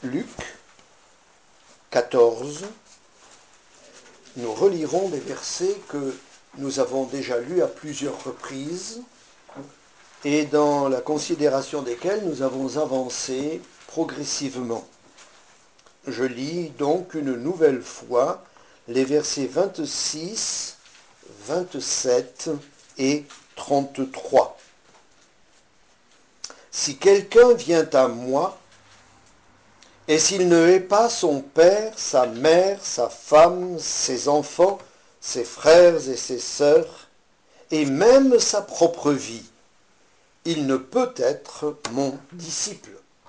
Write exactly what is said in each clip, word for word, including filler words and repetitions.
Luc quatorze, nous relirons des versets que nous avons déjà lus à plusieurs reprises et dans la considération desquels nous avons avancé progressivement. Je lis donc une nouvelle fois les versets vingt-six, vingt-sept et trente-trois. Si quelqu'un vient à moi, et s'il ne hait pas son père, sa mère, sa femme, ses enfants, ses frères et ses sœurs, et même sa propre vie, il ne peut être mon disciple.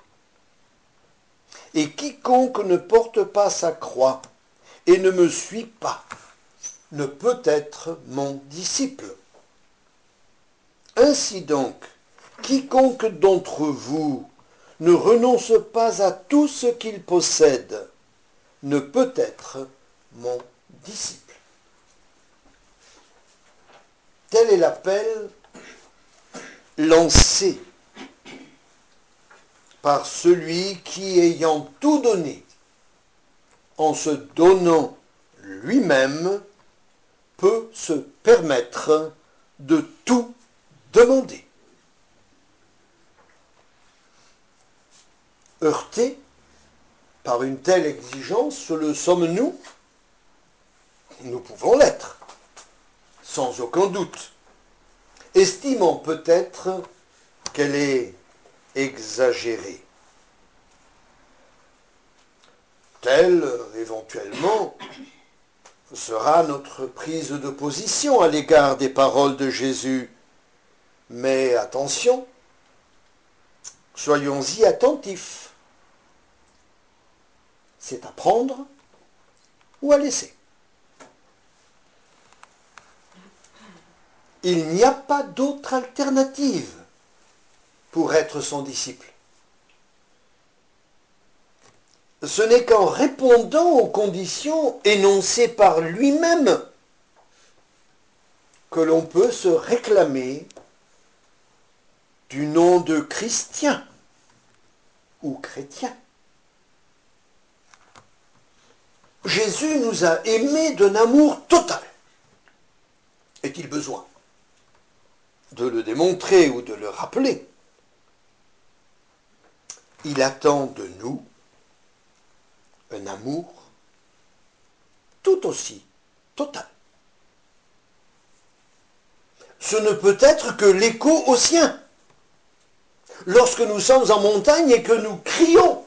Et quiconque ne porte pas sa croix et ne me suit pas, ne peut être mon disciple. Ainsi donc, quiconque d'entre vous ne renonce pas à tout ce qu'il possède, ne peut être mon disciple. Tel est l'appel lancé par celui qui, ayant tout donné, en se donnant lui-même, peut se permettre de tout demander. Heurtés par une telle exigence, le sommes-nous? Nous pouvons l'être, sans aucun doute, estimant peut-être qu'elle est exagérée. Telle, éventuellement, sera notre prise de position à l'égard des paroles de Jésus. Mais attention, soyons-y attentifs. C'est à prendre ou à laisser. Il n'y a pas d'autre alternative pour être son disciple. Ce n'est qu'en répondant aux conditions énoncées par lui-même que l'on peut se réclamer du nom de chrétien ou chrétien. Jésus nous a aimés d'un amour total. Est-il besoin de le démontrer ou de le rappeler? Il attend de nous un amour tout aussi total. Ce ne peut être que l'écho au sien. Lorsque nous sommes en montagne et que nous crions,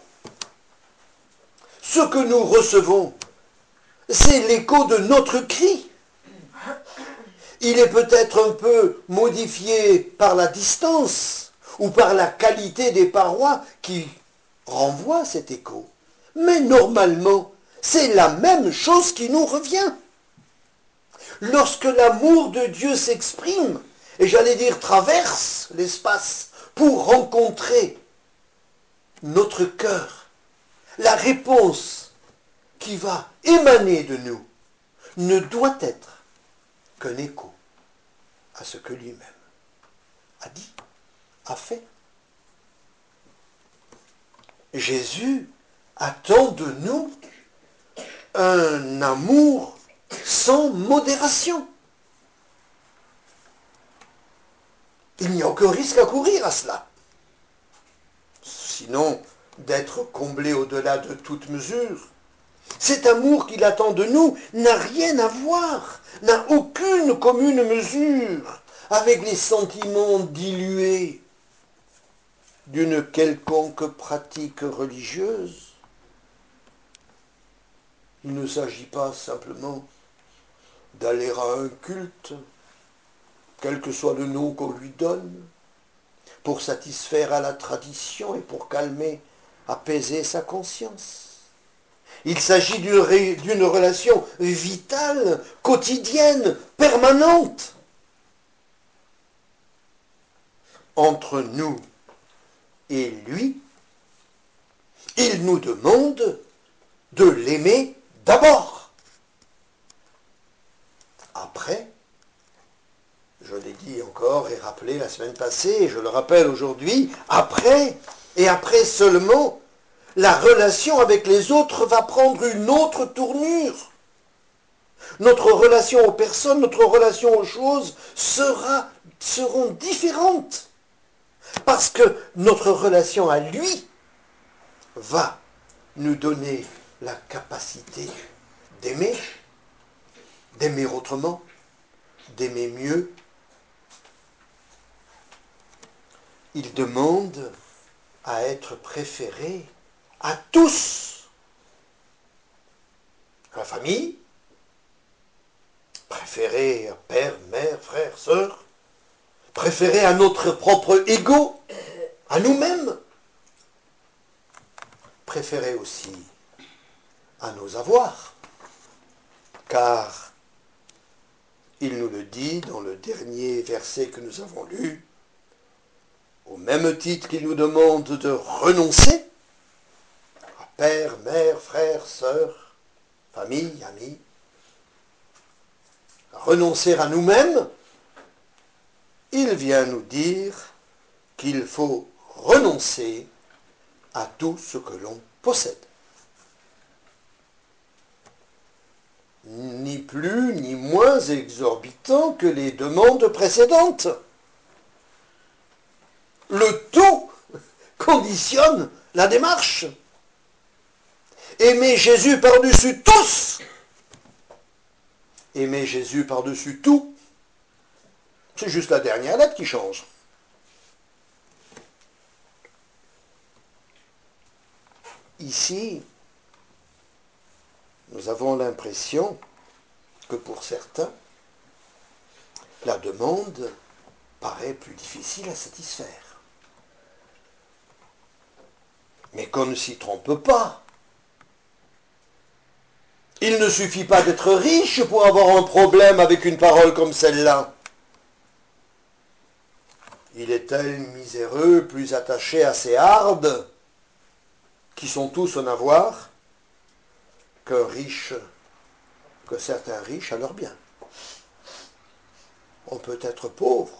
ce que nous recevons, c'est l'écho de notre cri. Il est peut-être un peu modifié par la distance ou par la qualité des parois qui renvoient cet écho. Mais normalement, c'est la même chose qui nous revient. Lorsque l'amour de Dieu s'exprime, et j'allais dire traverse l'espace pour rencontrer notre cœur, la réponse qui va émaner de nous ne doit être qu'un écho à ce que lui-même a dit, a fait. Jésus attend de nous un amour sans modération. Il n'y a aucun risque à courir à cela. Sinon, d'être comblé au-delà de toute mesure. Cet amour qu'il attend de nous n'a rien à voir, n'a aucune commune mesure avec les sentiments dilués d'une quelconque pratique religieuse. Il ne s'agit pas simplement d'aller à un culte, quel que soit le nom qu'on lui donne, pour satisfaire à la tradition et pour calmer, apaiser sa conscience. Il s'agit d'une, ré, d'une relation vitale, quotidienne, permanente, entre nous et lui. Il nous demande de l'aimer d'abord. Après, je l'ai dit encore et rappelé la semaine passée, et je le rappelle aujourd'hui, après, et après seulement, la relation avec les autres va prendre une autre tournure. Notre relation aux personnes, notre relation aux choses sera, seront différentes. Parce que notre relation à lui va nous donner la capacité d'aimer, d'aimer autrement, d'aimer mieux. Il demande à être préféré à tous. À la famille, préféré à père, mère, frère, sœur, préféré à notre propre ego, à nous-mêmes, préféré aussi à nos avoirs, car il nous le dit dans le dernier verset que nous avons lu, au même titre qu'il nous demande de renoncer à père, mère, frère, sœur, famille, amis, à renoncer à nous-mêmes, il vient nous dire qu'il faut renoncer à tout ce que l'on possède. Ni plus ni moins exorbitant que les demandes précédentes. Le tout conditionne la démarche. Aimer Jésus par-dessus tous. Aimer Jésus par-dessus tout. C'est juste la dernière lettre qui change. Ici, nous avons l'impression que pour certains, la demande paraît plus difficile à satisfaire. Mais qu'on ne s'y trompe pas. Il ne suffit pas d'être riche pour avoir un problème avec une parole comme celle-là. Il est tel miséreux, plus attaché à ses hardes, qui sont tous en avoir, qu'un riche, que certains riches à leur bien. On peut être pauvre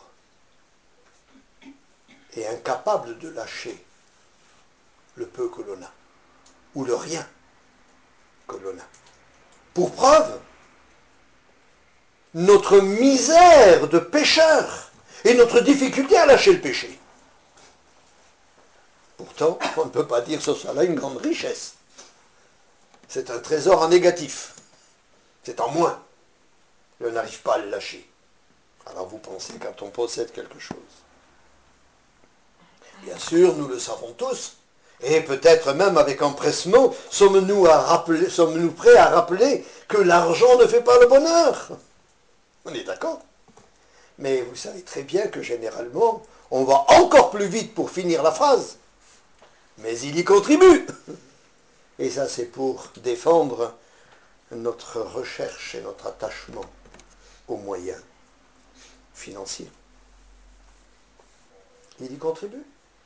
et incapable de lâcher le peu que l'on a, ou le rien que l'on a. Pour preuve, notre misère de pécheur et notre difficulté à lâcher le péché. Pourtant, on ne peut pas dire que ce soit là une grande richesse. C'est un trésor en négatif. C'est en moins. On n'arrive pas à le lâcher. Alors vous pensez quand on possède quelque chose. Bien sûr, nous le savons tous, et peut-être même avec empressement, sommes-nous à rappeler, sommes-nous prêts à rappeler que l'argent ne fait pas le bonheur. On est d'accord. Mais vous savez très bien que généralement, on va encore plus vite pour finir la phrase. Mais il y contribue. Et ça, c'est pour défendre notre recherche et notre attachement aux moyens financiers. Il y contribue.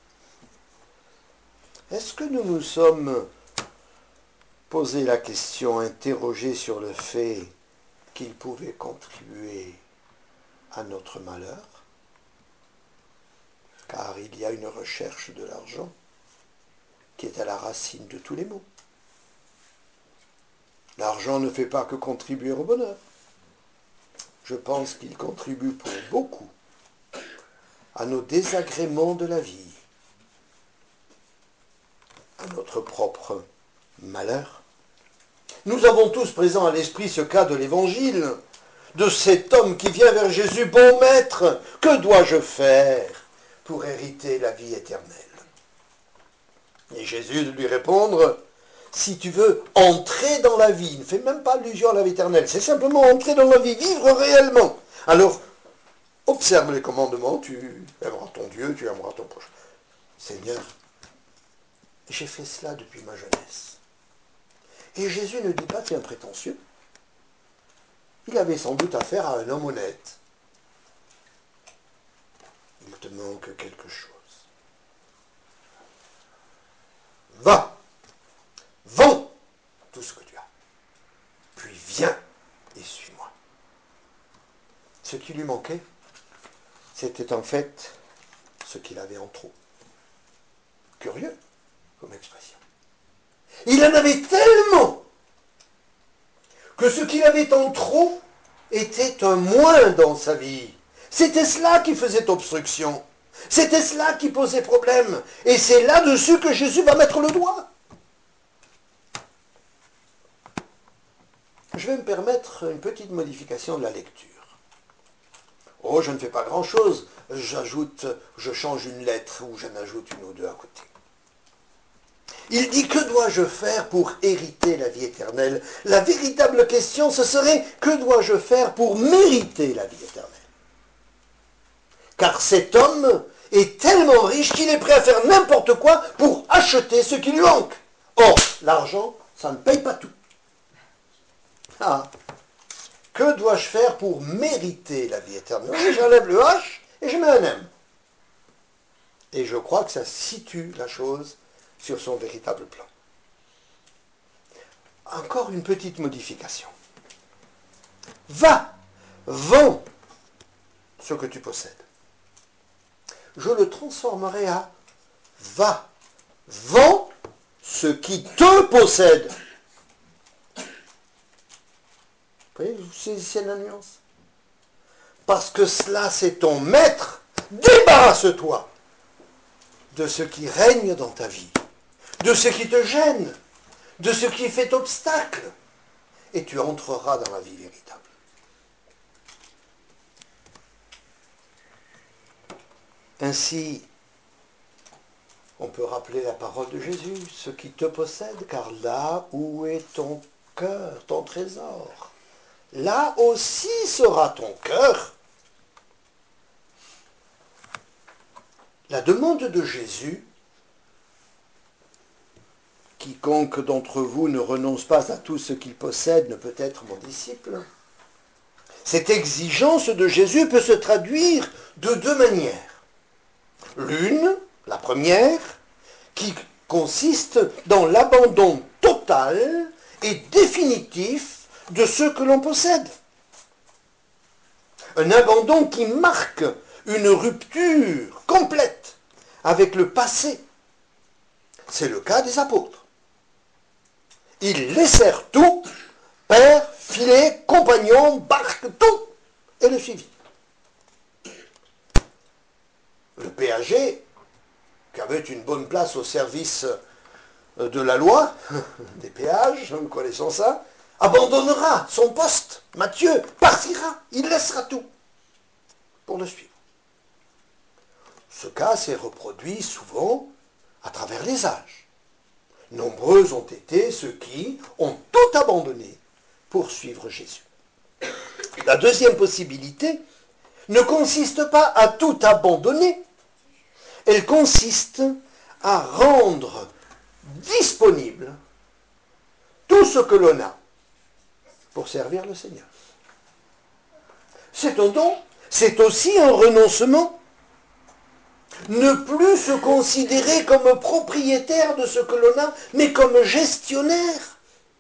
Est-ce que nous nous sommes posé la question, interrogé sur le fait qu'il pouvait contribuer à notre malheur? Car il y a une recherche de l'argent qui est à la racine de tous les maux. L'argent ne fait pas que contribuer au bonheur. Je pense qu'il contribue pour beaucoup à nos désagréments de la vie, à notre propre malheur. Nous avons tous présent à l'esprit ce cas de l'Évangile, de cet homme qui vient vers Jésus, « Bon maître, que dois-je faire pour hériter la vie éternelle ?» Et Jésus de lui répondre, « Si tu veux entrer dans la vie, ne fais même pas allusion à la vie éternelle, c'est simplement entrer dans la vie, vivre réellement. Alors, observe les commandements, tu aimeras ton Dieu, tu aimeras ton prochain. Seigneur, j'ai fait cela depuis ma jeunesse. » Et Jésus ne dit pas, tu es un prétentieux. Il avait sans doute affaire à un homme honnête. Il te manque quelque chose. Va, vends tout ce que tu as, puis viens et suis-moi. Ce qui lui manquait, c'était en fait ce qu'il avait en trop. Curieux comme expression. Il en avait tellement que ce qu'il avait en trop était un moins dans sa vie. C'était cela qui faisait obstruction. C'était cela qui posait problème. Et c'est là-dessus que Jésus va mettre le doigt. Je vais me permettre une petite modification de la lecture. Oh, je ne fais pas grand-chose. J'ajoute, je change une lettre ou j'en ajoute une ou deux à côté. Il dit, que dois-je faire pour hériter la vie éternelle? La véritable question, ce serait, que dois-je faire pour mériter la vie éternelle? Car cet homme est tellement riche qu'il est prêt à faire n'importe quoi pour acheter ce qui lui manque. Or, l'argent, ça ne paye pas tout. Ah, que dois-je faire pour mériter la vie éternelle? Oui, j'enlève le H et je mets un M. Et je crois que ça situe la chose sur son véritable plan. Encore une petite modification. Va, vends ce que tu possèdes. Je le transformerai à va, vends ce qui te possède. Vous voyez, vous saisissez la nuance? Parce que cela, c'est ton maître. Débarrasse-toi de ce qui règne dans ta vie, de ce qui te gêne, de ce qui fait obstacle, et tu entreras dans la vie véritable. Ainsi, on peut rappeler la parole de Jésus, ce qui te possède, car là où est ton cœur, ton trésor, là aussi sera ton cœur. La demande de Jésus, quiconque d'entre vous ne renonce pas à tout ce qu'il possède ne peut être mon disciple. Cette exigence de Jésus peut se traduire de deux manières. L'une, la première, qui consiste dans l'abandon total et définitif de ce que l'on possède. Un abandon qui marque une rupture complète avec le passé. C'est le cas des apôtres. Ils laissèrent tout, père, filet, compagnon, barque, tout, et le suivirent. Le péager, qui avait une bonne place au service de la loi, des péages, nous connaissons ça, abandonnera son poste. Matthieu partira, il laissera tout pour le suivre. Ce cas s'est reproduit souvent à travers les âges. Nombreux ont été ceux qui ont tout abandonné pour suivre Jésus. La deuxième possibilité ne consiste pas à tout abandonner, elle consiste à rendre disponible tout ce que l'on a pour servir le Seigneur. C'est un don, c'est aussi un renoncement. Ne plus se considérer comme propriétaire de ce que l'on a, mais comme gestionnaire.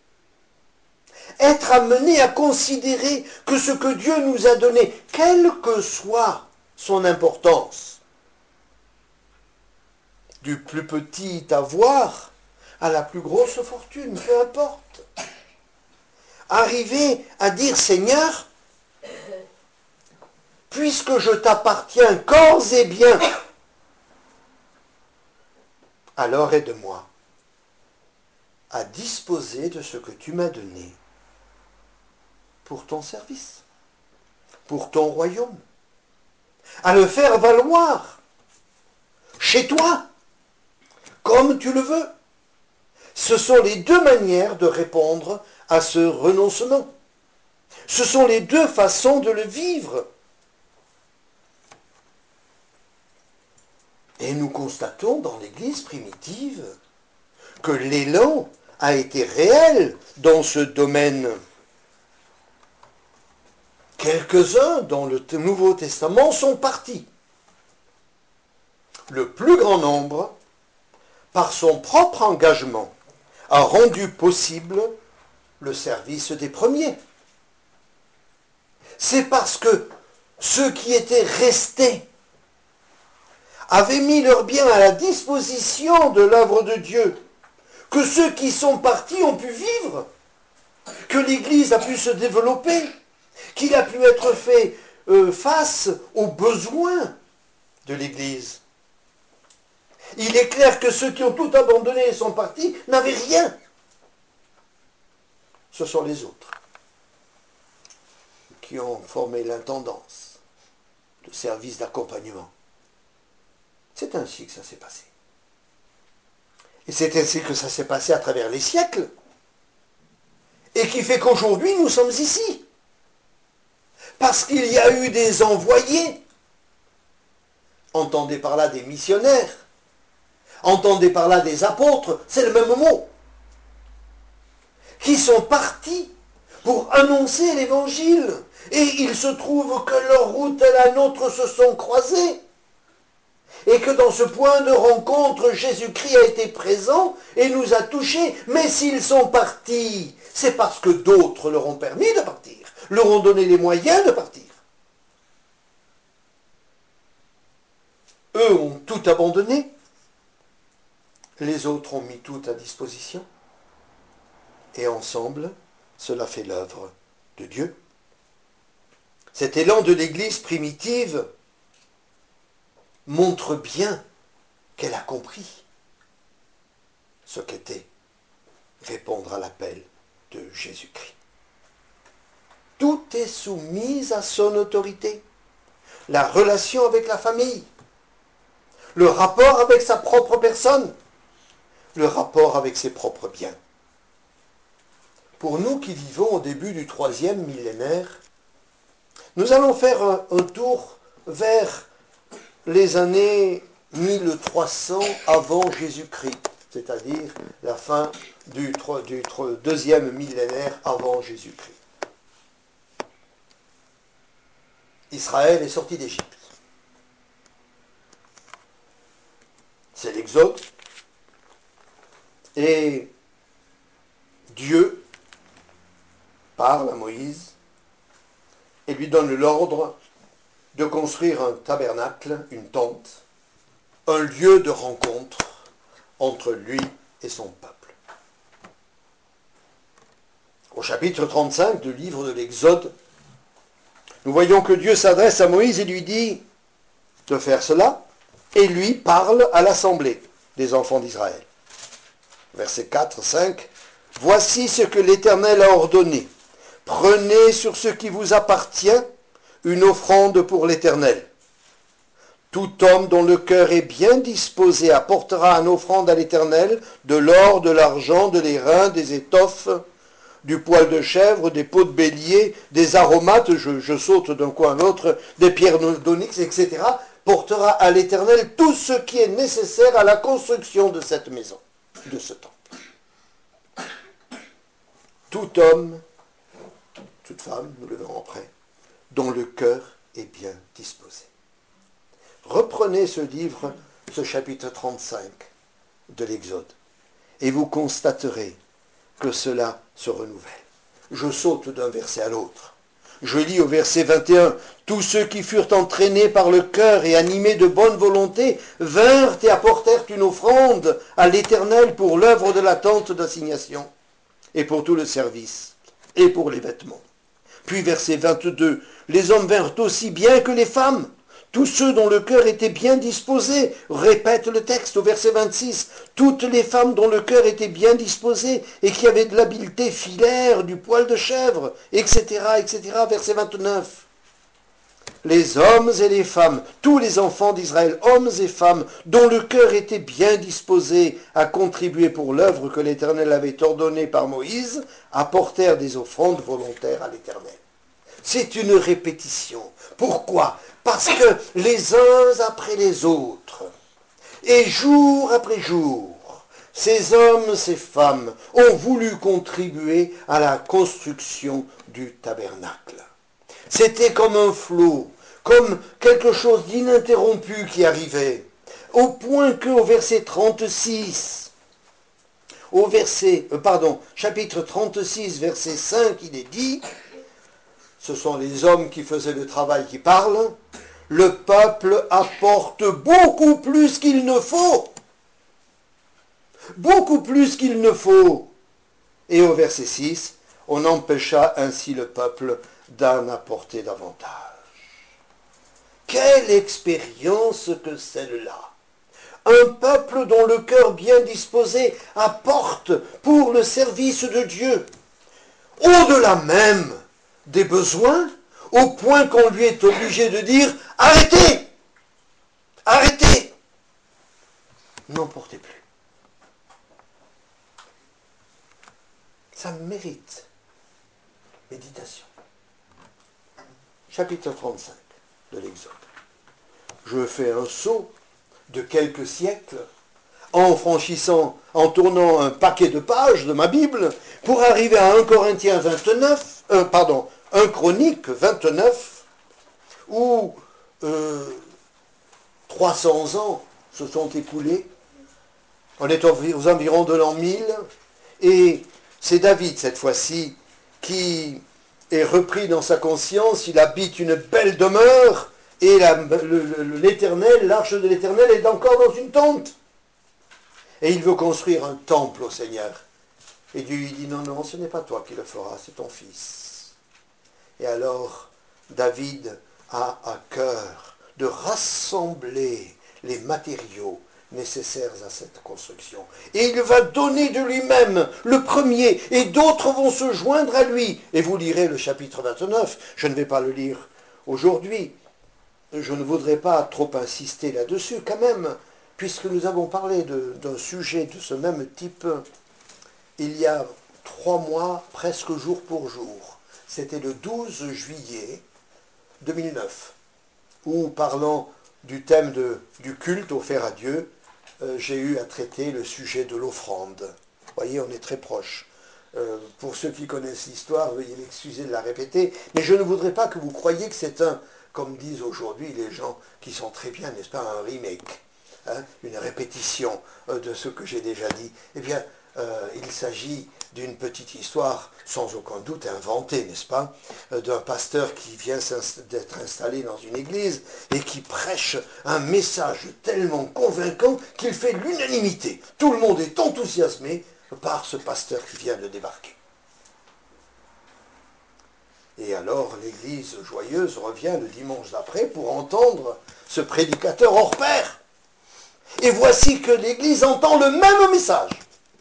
Être amené à considérer que ce que Dieu nous a donné, quelle que soit son importance, du plus petit avoir à la plus grosse fortune, peu importe. Arriver à dire, Seigneur, puisque je t'appartiens corps et bien, alors aide-moi à disposer de ce que tu m'as donné pour ton service, pour ton royaume, à le faire valoir chez toi, comme tu le veux. Ce sont les deux manières de répondre à ce renoncement. Ce sont les deux façons de le vivre. Et nous constatons dans l'Église primitive que l'élan a été réel dans ce domaine. Quelques-uns dans le Nouveau Testament sont partis. Le plus grand nombre, par son propre engagement, a rendu possible le service des premiers. C'est parce que ceux qui étaient restés avaient mis leurs biens à la disposition de l'œuvre de Dieu que ceux qui sont partis ont pu vivre, que l'Église a pu se développer, qu'il a pu être fait euh, face aux besoins de l'Église. Il est clair que ceux qui ont tout abandonné et sont partis n'avaient rien. Ce sont les autres qui ont formé l'intendance, le service d'accompagnement. C'est ainsi que ça s'est passé. Et c'est ainsi que ça s'est passé à travers les siècles. Et qui fait qu'aujourd'hui, nous sommes ici. Parce qu'il y a eu des envoyés. Entendez par là des missionnaires. Entendez par là des apôtres. C'est le même mot. Qui sont partis pour annoncer l'évangile. Et il se trouve que leur route et la nôtre se sont croisées. Et que dans ce point de rencontre, Jésus-Christ a été présent et nous a touchés. Mais s'ils sont partis, c'est parce que d'autres leur ont permis de partir, leur ont donné les moyens de partir. Eux ont tout abandonné, les autres ont mis tout à disposition. Et ensemble, cela fait l'œuvre de Dieu. Cet élan de l'Église primitive montre bien qu'elle a compris ce qu'était répondre à l'appel de Jésus-Christ. Tout est soumis à son autorité. La relation avec la famille, le rapport avec sa propre personne, le rapport avec ses propres biens. Pour nous qui vivons au début du troisième millénaire, nous allons faire un, un tour vers les années mille trois cents avant Jésus-Christ, c'est-à-dire la fin du, du deuxième millénaire avant Jésus-Christ. Israël est sorti d'Égypte. C'est l'Exode. Et Dieu parle à Moïse et lui donne l'ordre de construire un tabernacle, une tente, un lieu de rencontre entre lui et son peuple. Au chapitre trente-cinq du livre de l'Exode, nous voyons que Dieu s'adresse à Moïse et lui dit de faire cela, et lui parle à l'assemblée des enfants d'Israël. Versets quatre, cinq. « Voici ce que l'Éternel a ordonné. Prenez sur ce qui vous appartient une offrande pour l'Éternel. Tout homme dont le cœur est bien disposé apportera une offrande à l'Éternel, de l'or, de l'argent, de l'airain, des étoffes, du poil de chèvre, des peaux de bélier, des aromates, je, je saute d'un coin à l'autre, des pierres d'onyx, et cetera, portera à l'Éternel tout ce qui est nécessaire à la construction de cette maison, de ce temple. Tout homme, toute femme, nous le verrons après, dont le cœur est bien disposé. » Reprenez ce livre, ce chapitre trente-cinq de l'Exode, et vous constaterez que cela se renouvelle. Je saute d'un verset à l'autre. Je lis au verset vingt et un, « Tous ceux qui furent entraînés par le cœur et animés de bonne volonté vinrent et apportèrent une offrande à l'Éternel pour l'œuvre de la tente d'assignation, et pour tout le service, et pour les vêtements. » Puis verset vingt-deux, « Les hommes vinrent aussi bien que les femmes, tous ceux dont le cœur était bien disposé. » Répète le texte au verset vingt-six, « Toutes les femmes dont le cœur était bien disposé et qui avaient de l'habileté filaire, du poil de chèvre, et cetera, et cetera. Verset vingt-neuf. Les hommes et les femmes, tous les enfants d'Israël, hommes et femmes, dont le cœur était bien disposé à contribuer pour l'œuvre que l'Éternel avait ordonnée par Moïse, apportèrent des offrandes volontaires à l'Éternel. C'est une répétition. Pourquoi ? Parce que les uns après les autres, et jour après jour, ces hommes, ces femmes ont voulu contribuer à la construction du tabernacle. C'était comme un flot, comme quelque chose d'ininterrompu qui arrivait, au point qu'au verset trente-six, au verset, euh, pardon, chapitre trente-six, verset cinq, il est dit, ce sont les hommes qui faisaient le travail qui parlent, le peuple apporte beaucoup plus qu'il ne faut. beaucoup plus qu'il ne faut. Et au verset six, on empêcha ainsi le peuple d'en apporter davantage. Quelle expérience que celle-là! Un peuple dont le cœur bien disposé apporte pour le service de Dieu, au-delà même des besoins, au point qu'on lui est obligé de dire « Arrêtez! Arrêtez! N'en portez plus. » Ça mérite méditation. Chapitre trente-cinq de l'Exode. Je fais un saut de quelques siècles en franchissant, en tournant un paquet de pages de ma Bible pour arriver à un Corinthiens vingt-neuf, euh, pardon, un Chronique vingt-neuf, où euh, trois cents ans se sont écoulés. On est aux environs de l'an mille, et c'est David, cette fois-ci, qui est repris dans sa conscience. Il habite une belle demeure, et l'Éternel, l'arche de l'Éternel est encore dans une tente. Et il veut construire un temple au Seigneur. Et Dieu lui dit, non, non, ce n'est pas toi qui le feras, c'est ton fils. Et alors, David a à cœur de rassembler les matériaux nécessaires à cette construction. Et il va donner de lui-même le premier, et d'autres vont se joindre à lui. Et vous lirez le chapitre vingt-neuf, je ne vais pas le lire aujourd'hui. Je ne voudrais pas trop insister là-dessus quand même, puisque nous avons parlé d'un sujet de ce même type il y a trois mois, presque jour pour jour. C'était le douze juillet deux mille neuf, où, parlant du thème de, du culte offert à Dieu, euh, j'ai eu à traiter le sujet de l'offrande. Vous voyez, on est très proche. Euh, pour ceux qui connaissent l'histoire, veuillez m'excuser de la répéter, mais je ne voudrais pas que vous croyiez que c'est un, comme disent aujourd'hui les gens qui sont très bien, n'est-ce pas, un remake, hein, une répétition euh, de ce que j'ai déjà dit. Eh bien, euh, il s'agit d'une petite histoire, sans aucun doute inventée, n'est-ce pas, euh, d'un pasteur qui vient d'être installé dans une église et qui prêche un message tellement convaincant qu'il fait l'unanimité. Tout le monde est enthousiasmé par ce pasteur qui vient de débarquer. Et alors l'église joyeuse revient le dimanche d'après pour entendre ce prédicateur hors pair. Et voici que l'église entend le même message.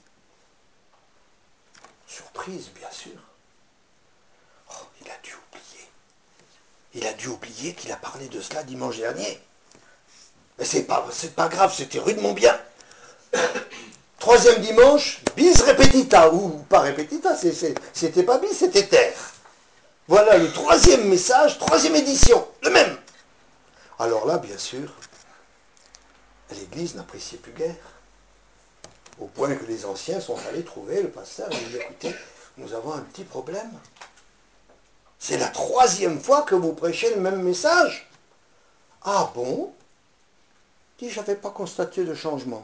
Surprise, bien sûr. Oh, il a dû oublier. Il a dû oublier qu'il a parlé de cela dimanche dernier. Mais c'est pas, c'est pas grave, c'était rudement bien. Troisième dimanche, bis repetita, ou pas repetita, c'était pas bis, c'était terre. Voilà le troisième message, troisième édition, le même. Alors là, bien sûr, l'Église n'appréciait plus guère. Au point que les anciens sont allés trouver le pasteur et lui ont dit, écoutez, nous avons un petit problème. C'est la troisième fois que vous prêchez le même message. Ah bon? Il dit, je n'avais pas constaté de changement.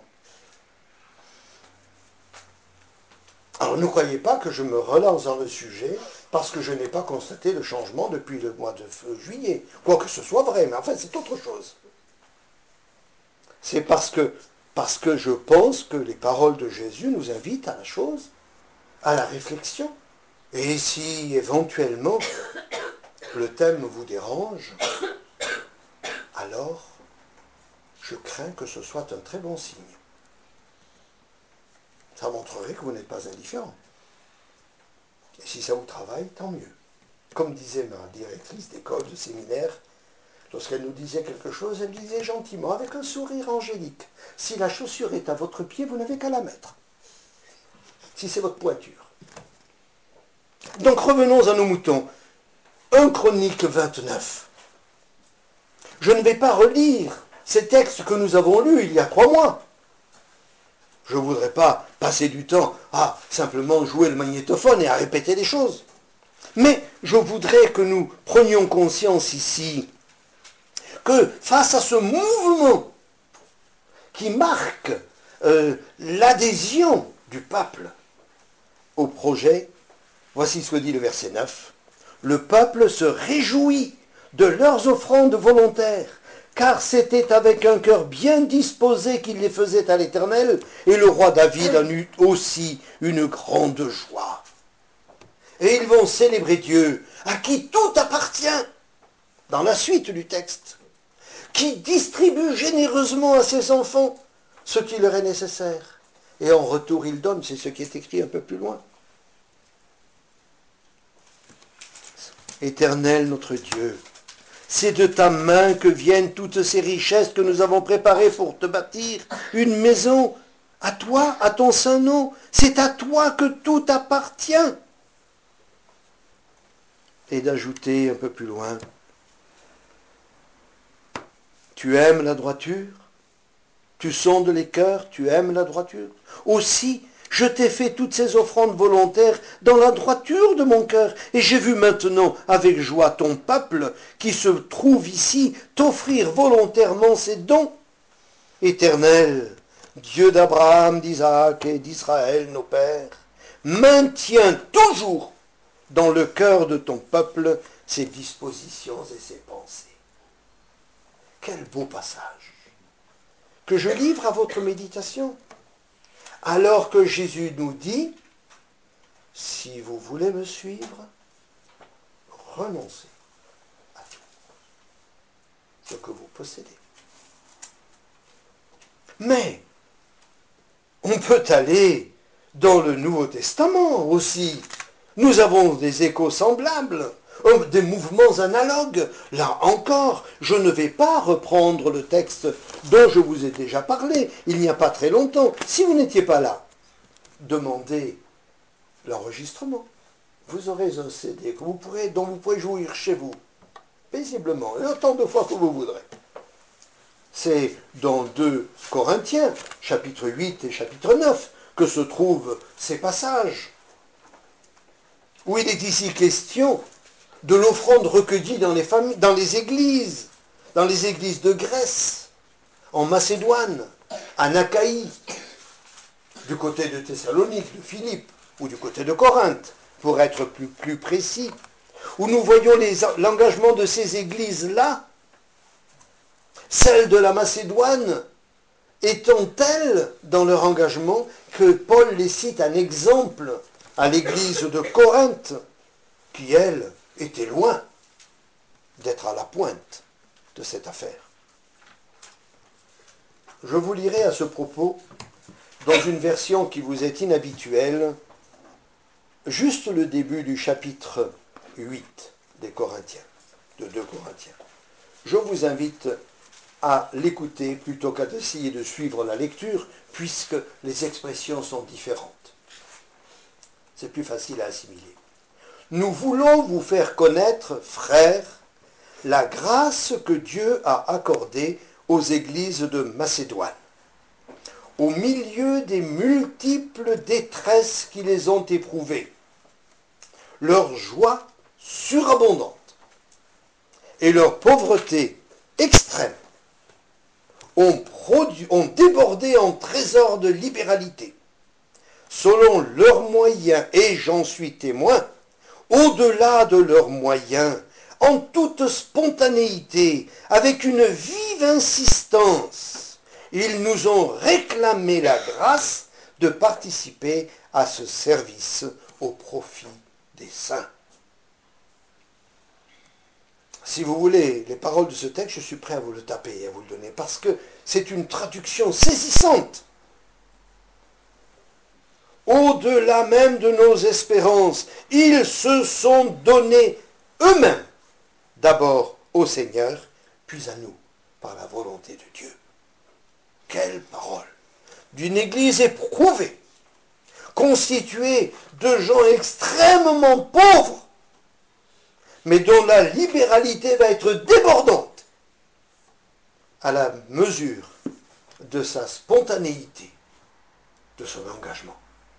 Alors ne croyez pas que je me relance dans le sujet parce que je n'ai pas constaté de changement depuis le mois de juillet. Quoi que ce soit vrai, mais en fait c'est autre chose. C'est parce que, parce que je pense que les paroles de Jésus nous invitent à la chose, à la réflexion. Et si éventuellement le thème vous dérange, alors je crains que ce soit un très bon signe. Ça montrerait que vous n'êtes pas indifférent. Et si ça vous travaille, tant mieux. Comme disait ma directrice d'école, de séminaire, lorsqu'elle nous disait quelque chose, elle disait gentiment, avec un sourire angélique, si la chaussure est à votre pied, vous n'avez qu'à la mettre. Si c'est votre pointure. Donc revenons à nos moutons. un Chronique vingt-neuf. Je ne vais pas relire ces textes que nous avons lus il y a trois mois. Je ne voudrais pas passer du temps à simplement jouer le magnétophone et à répéter des choses. Mais je voudrais que nous prenions conscience ici que face à ce mouvement qui marque euh, l'adhésion du peuple au projet, voici ce que dit le verset neuf. Le peuple se réjouit de leurs offrandes volontaires, car c'était avec un cœur bien disposé qu'il les faisait à l'Éternel, et le roi David en eut aussi une grande joie. Et ils vont célébrer Dieu, à qui tout appartient, dans la suite du texte, qui distribue généreusement à ses enfants ce qui leur est nécessaire. Et en retour, il donne, c'est ce qui est écrit un peu plus loin. Éternel notre Dieu, c'est de ta main que viennent toutes ces richesses que nous avons préparées pour te bâtir une maison, à toi, à ton saint nom. C'est à toi que tout appartient. Et d'ajouter un peu plus loin, tu aimes la droiture, tu sondes les cœurs, tu aimes la droiture. Aussi, je t'ai fait toutes ces offrandes volontaires dans la droiture de mon cœur, et j'ai vu maintenant avec joie ton peuple qui se trouve ici t'offrir volontairement ses dons. Éternel, Dieu d'Abraham, d'Isaac et d'Israël, nos pères, maintiens toujours dans le cœur de ton peuple ses dispositions et ses pensées. Quel beau passage que je livre à votre méditation. Alors que Jésus nous dit, si vous voulez me suivre, renoncez à tout ce que vous possédez. Mais on peut aller dans le Nouveau Testament aussi. Nous avons des échos semblables, des mouvements analogues. Là encore, je ne vais pas reprendre le texte dont je vous ai déjà parlé il n'y a pas très longtemps. Si vous n'étiez pas là, demandez l'enregistrement. Vous aurez un C D que vous pourrez, dont vous pourrez jouir chez vous, paisiblement, et autant de fois que vous voudrez. C'est dans deux Corinthiens, chapitre huit et chapitre neuf, que se trouvent ces passages, où il est ici question de l'offrande recueillie dans les familles, dans les églises, dans les églises de Grèce, en Macédoine, en Achaïe, du côté de Thessalonique, de Philippe, ou du côté de Corinthe, pour être plus, plus précis, où nous voyons les, l'engagement de ces églises-là, celle de la Macédoine étant telle dans leur engagement que Paul les cite un exemple à l'église de Corinthe, qui, elle, était loin d'être à la pointe de cette affaire. Je vous lirai à ce propos, dans une version qui vous est inhabituelle, juste le début du chapitre huit des Corinthiens, de deux Corinthiens. Je vous invite à l'écouter plutôt qu'à essayer de suivre la lecture, puisque les expressions sont différentes. C'est plus facile à assimiler. Nous voulons vous faire connaître, frères, la grâce que Dieu a accordée aux églises de Macédoine, au milieu des multiples détresses qui les ont éprouvées. Leur joie surabondante et leur pauvreté extrême ont, produit, ont débordé en trésors de libéralité, selon leurs moyens, et j'en suis témoin, au-delà de leurs moyens, en toute spontanéité, avec une vive insistance, ils nous ont réclamé la grâce de participer à ce service au profit des saints. Si vous voulez les paroles de ce texte, je suis prêt à vous le taper et à vous le donner, parce que c'est une traduction saisissante. Au-delà même de nos espérances, ils se sont donnés eux-mêmes, d'abord au Seigneur, puis à nous, par la volonté de Dieu. Quelle parole! D'une église éprouvée, constituée de gens extrêmement pauvres, mais dont la libéralité va être débordante à la mesure de sa spontanéité, de son engagement.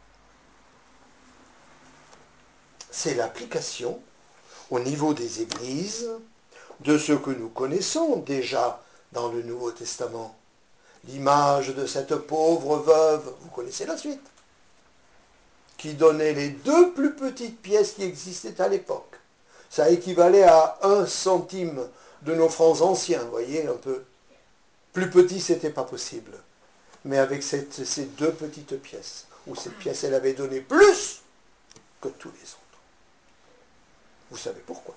C'est l'application au niveau des églises de ce que nous connaissons déjà dans le Nouveau Testament. L'image de cette pauvre veuve, vous connaissez la suite, qui donnait les deux plus petites pièces qui existaient à l'époque. Ça équivalait à un centime de nos francs anciens, vous voyez, un peu. Plus petit, c'était pas possible. Mais avec cette, ces deux petites pièces, où cette pièce, elle avait donné plus que tous les autres. Vous savez pourquoi.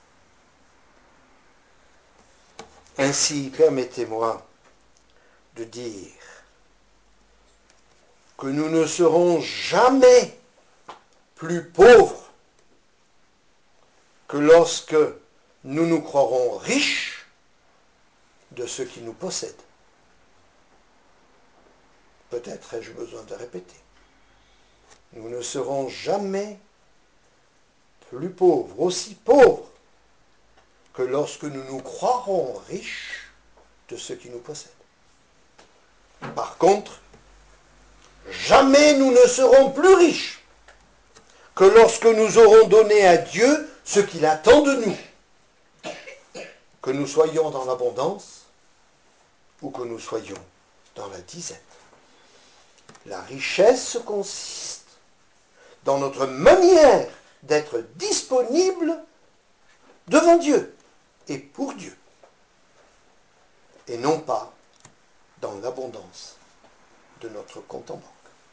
Ainsi, permettez-moi de dire que nous ne serons jamais plus pauvres que lorsque nous nous croirons riches de ce qui nous possède. Peut-être ai-je besoin de répéter. Nous ne serons jamais plus pauvres, aussi pauvres, que lorsque nous nous croirons riches de ce qui nous possède. Par contre, jamais nous ne serons plus riches que lorsque nous aurons donné à Dieu ce qu'il attend de nous. Que nous soyons dans l'abondance ou que nous soyons dans la disette. La richesse consiste dans notre manière d'être disponible devant Dieu et pour Dieu, et non pas dans l'abondance de notre compte en banque.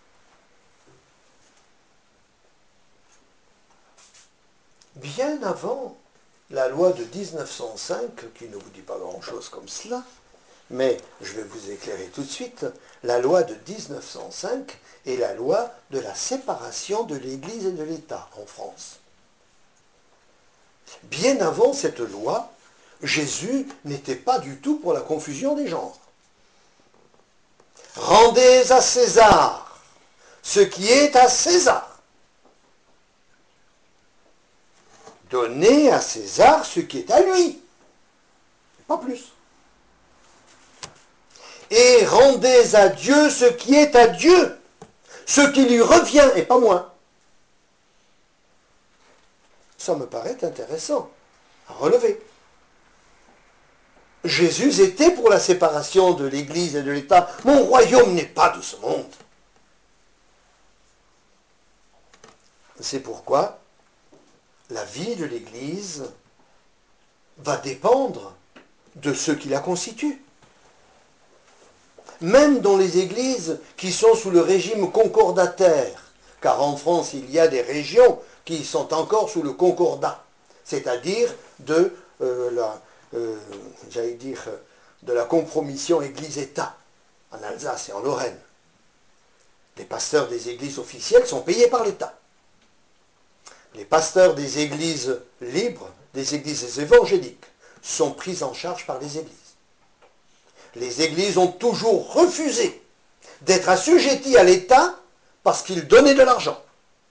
Bien avant la loi de mille neuf cent cinq, qui ne vous dit pas grand-chose comme cela, mais je vais vous éclairer tout de suite, la loi de mille neuf cent cinq est la loi de la séparation de l'Église et de l'État en France. Bien avant cette loi, Jésus n'était pas du tout pour la confusion des genres. Rendez à César ce qui est à César. Donnez à César ce qui est à lui, pas plus. Et rendez à Dieu ce qui est à Dieu, ce qui lui revient et pas moins. Ça me paraît intéressant à relever. Jésus était pour la séparation de l'Église et de l'État. Mon royaume n'est pas de ce monde. C'est pourquoi la vie de l'Église va dépendre de ceux qui la constituent. Même dans les églises qui sont sous le régime concordataire, car en France il y a des régions qui sont encore sous le concordat, c'est-à-dire de euh, la, euh, j'allais dire, de la compromission Église-État, en Alsace et en Lorraine. Les pasteurs des églises officielles sont payés par l'État. Les pasteurs des églises libres, des églises évangéliques, sont pris en charge par les églises. Les églises ont toujours refusé d'être assujetties à l'État parce qu'ils donnaient de l'argent.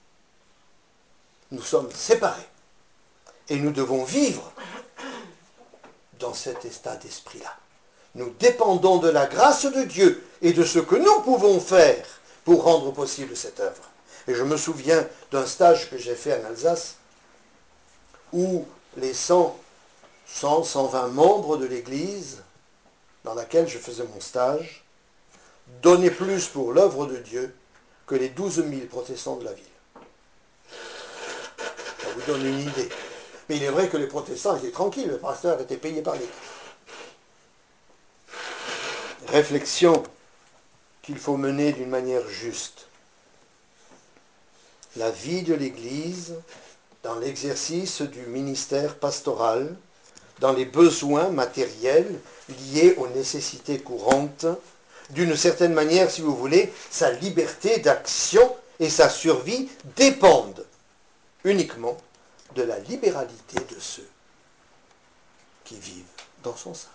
Nous sommes séparés et nous devons vivre dans cet état d'esprit-là. Nous dépendons de la grâce de Dieu et de ce que nous pouvons faire pour rendre possible cette œuvre. Et je me souviens d'un stage que j'ai fait en Alsace où les cent, cent, cent vingt membres de l'église dans laquelle je faisais mon stage donnaient plus pour l'œuvre de Dieu que les douze mille protestants de la ville. Ça vous donne une idée. Mais il est vrai que les protestants étaient tranquilles, le pasteur était payé par l'État. Réflexion qu'il faut mener d'une manière juste. La vie de l'Église, dans l'exercice du ministère pastoral, dans les besoins matériels liés aux nécessités courantes, d'une certaine manière, si vous voulez, sa liberté d'action et sa survie dépendent uniquement de la libéralité de ceux qui vivent dans son sein.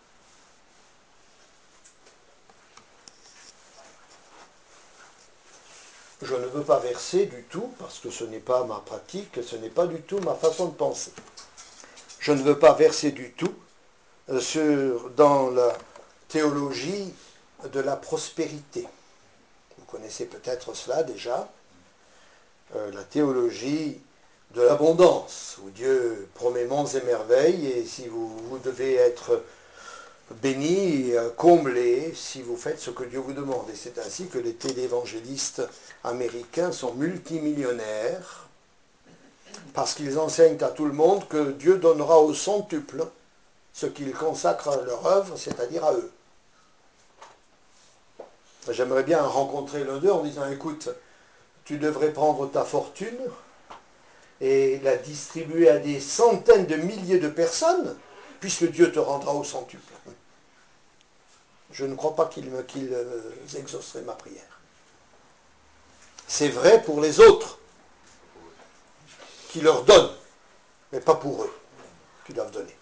Je ne veux pas verser du tout, parce que ce n'est pas ma pratique, ce n'est pas du tout ma façon de penser. Je ne veux pas verser du tout sur, dans la théologie de la prospérité. Vous connaissez peut-être cela déjà, euh, la théologie de l'abondance, où Dieu promet monts et merveilles, et si vous, vous devez être béni, comblé, si vous faites ce que Dieu vous demande. Et c'est ainsi que les télévangélistes américains sont multimillionnaires, parce qu'ils enseignent à tout le monde que Dieu donnera au centuple ce qu'ils consacrent à leur œuvre, c'est-à-dire à eux. J'aimerais bien rencontrer l'un d'eux en disant, écoute, tu devrais prendre ta fortune et la distribuer à des centaines de milliers de personnes, puisque Dieu te rendra au centuple. Je ne crois pas qu'ils qu'ils exauceraient ma prière. C'est vrai pour les autres, qui leur donnent, mais pas pour eux, qui doivent donner.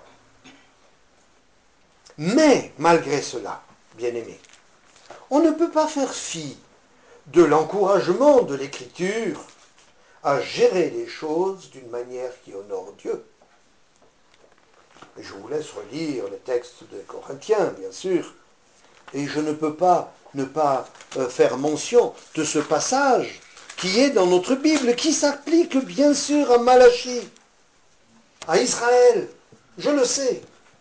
Mais, malgré cela, bien-aimés, on ne peut pas faire fi de l'encouragement de l'Écriture à gérer les choses d'une manière qui honore Dieu. Et je vous laisse relire le texte des Corinthiens, bien sûr, et je ne peux pas ne pas euh, faire mention de ce passage qui est dans notre Bible, qui s'applique bien sûr à Malachie, à Israël, je le sais.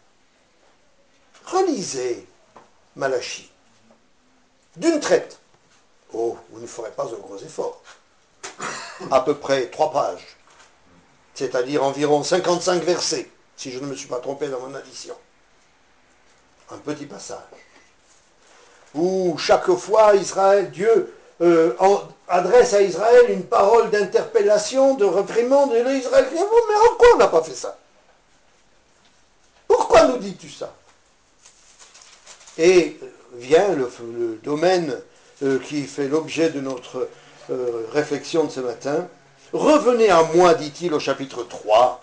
Relisez Malachie, d'une traite. Oh, vous ne ferez pas un gros effort. À peu près trois pages, c'est-à-dire environ cinquante-cinq versets, si je ne me suis pas trompé dans mon addition. Un petit passage, où chaque fois Israël, Dieu euh, en, adresse à Israël une parole d'interpellation, de reprimande, et là Israël dit, oh, mais pourquoi on n'a pas fait ça? Pourquoi nous dis-tu ça? Et vient le, le domaine euh, qui fait l'objet de notre euh, réflexion de ce matin. Revenez à moi, dit-il au chapitre trois,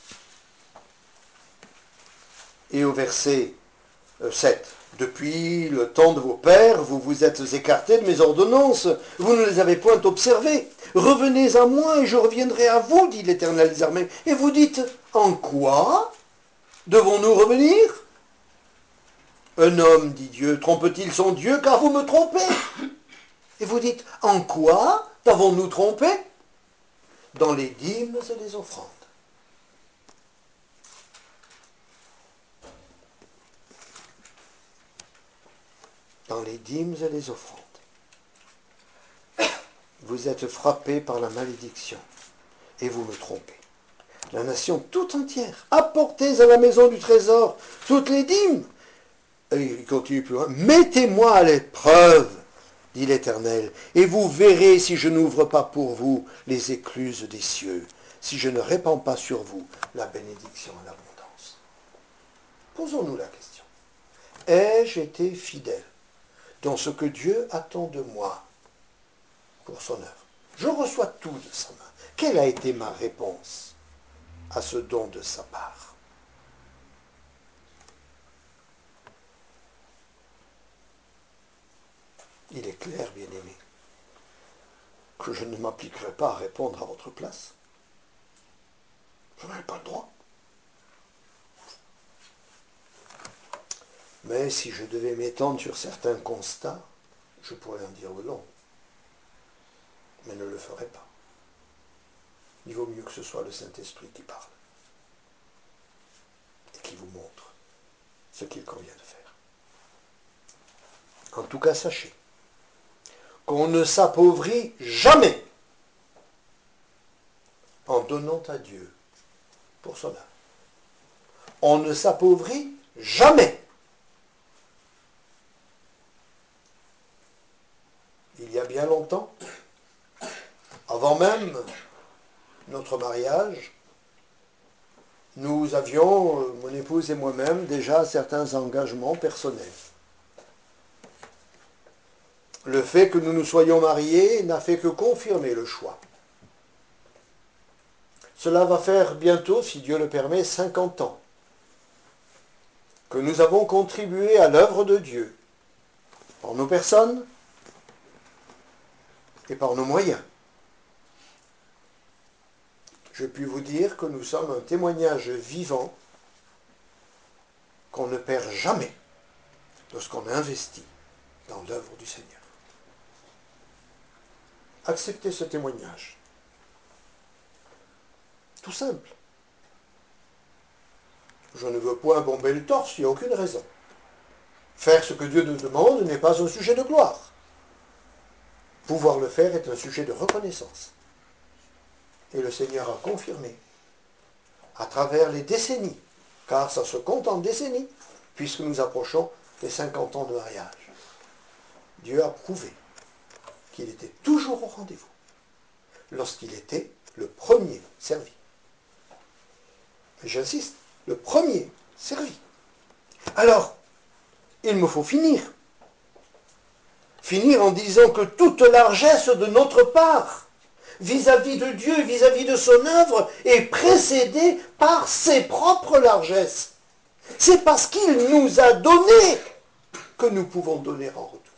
et au verset euh, sept. Depuis le temps de vos pères, vous vous êtes écartés de mes ordonnances, vous ne les avez point observées. Revenez à moi et je reviendrai à vous, dit l'Éternel des armées. Et vous dites, en quoi devons-nous revenir? Un homme, dit Dieu, trompe-t-il son Dieu, car vous me trompez? Et vous dites, en quoi t'avons-nous trompé? Dans les dîmes et les offrandes. Dans les dîmes et les offrandes. Vous êtes frappés par la malédiction, et vous me trompez. La nation tout entière, apportez à la maison du trésor toutes les dîmes. Et il continue plus loin, mettez-moi à l'épreuve, dit l'Éternel, et vous verrez si je n'ouvre pas pour vous les écluses des cieux, si je ne répands pas sur vous la bénédiction et l'abondance. Posons-nous la question. Ai-je été fidèle dans ce que Dieu attend de moi pour son œuvre? Je reçois tout de sa main. Quelle a été ma réponse à ce don de sa part? Il est clair, bien-aimé, que je ne m'appliquerai pas à répondre à votre place. Je n'aurai pas le droit. Mais si je devais m'étendre sur certains constats, je pourrais en dire long. Mais ne le ferai pas. Il vaut mieux que ce soit le Saint-Esprit qui parle et qui vous montre ce qu'il convient de faire. En tout cas, sachez qu'on ne s'appauvrit jamais en donnant à Dieu pour son œuvre. On ne s'appauvrit jamais. Il y a bien longtemps, avant même notre mariage, nous avions, mon épouse et moi-même, déjà certains engagements personnels. Le fait que nous nous soyons mariés n'a fait que confirmer le choix. Cela va faire bientôt, si Dieu le permet, cinquante ans que nous avons contribué à l'œuvre de Dieu, par nos personnes et par nos moyens. Je puis vous dire que nous sommes un témoignage vivant qu'on ne perd jamais lorsqu'on investit dans l'œuvre du Seigneur. Acceptez ce témoignage. Tout simple. Je ne veux point bomber le torse, il n'y a aucune raison. Faire ce que Dieu nous demande n'est pas un sujet de gloire. Pouvoir le faire est un sujet de reconnaissance. Et le Seigneur a confirmé, à travers les décennies, car ça se compte en décennies, puisque nous approchons des cinquante ans de mariage. Dieu a prouvé qu'il était toujours au rendez-vous, lorsqu'il était le premier servi. Et j'insiste, le premier servi. Alors, il me faut finir. Finir en disant que toute largesse de notre part, vis-à-vis de Dieu, vis-à-vis de son œuvre, est précédée par ses propres largesses. C'est parce qu'il nous a donné que nous pouvons donner en retour.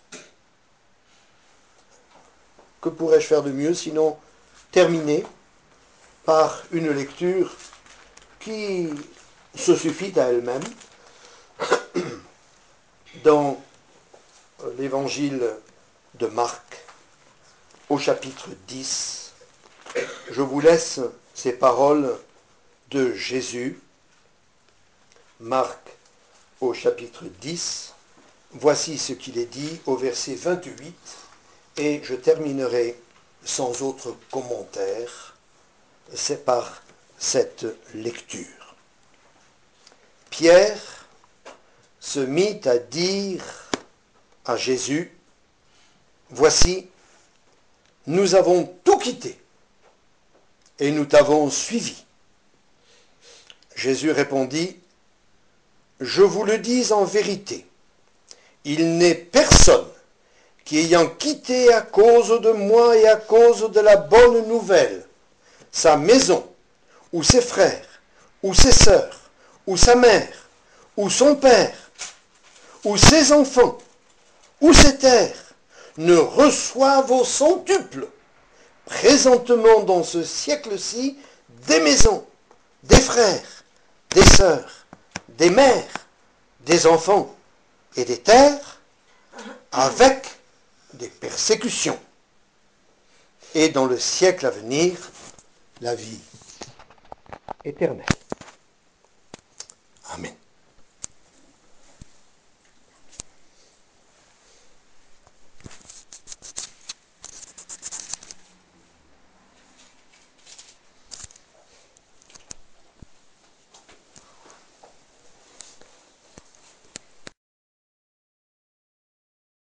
Que pourrais-je faire de mieux sinon terminer par une lecture qui se suffit à elle-même dans l'évangile de Marc au chapitre dix. Je vous laisse ces paroles de Jésus. Marc au chapitre dix. Voici ce qu'il est dit au verset vingt-huit, et je terminerai sans autre commentaire, c'est par cette lecture. Pierre se mit à dire à Jésus, « Voici, nous avons tout quitté et nous t'avons suivi. » Jésus répondit, « Je vous le dis en vérité, il n'est personne qui, ayant quitté à cause de moi et à cause de la bonne nouvelle, sa maison, ou ses frères, ou ses sœurs, ou sa mère, ou son père, ou ses enfants, ou ses terres, ne reçoivent au centuple, présentement dans ce siècle-ci, des maisons, des frères, des sœurs, des mères, des enfants et des terres, avec des persécutions. Et dans le siècle à venir, la vie éternelle. »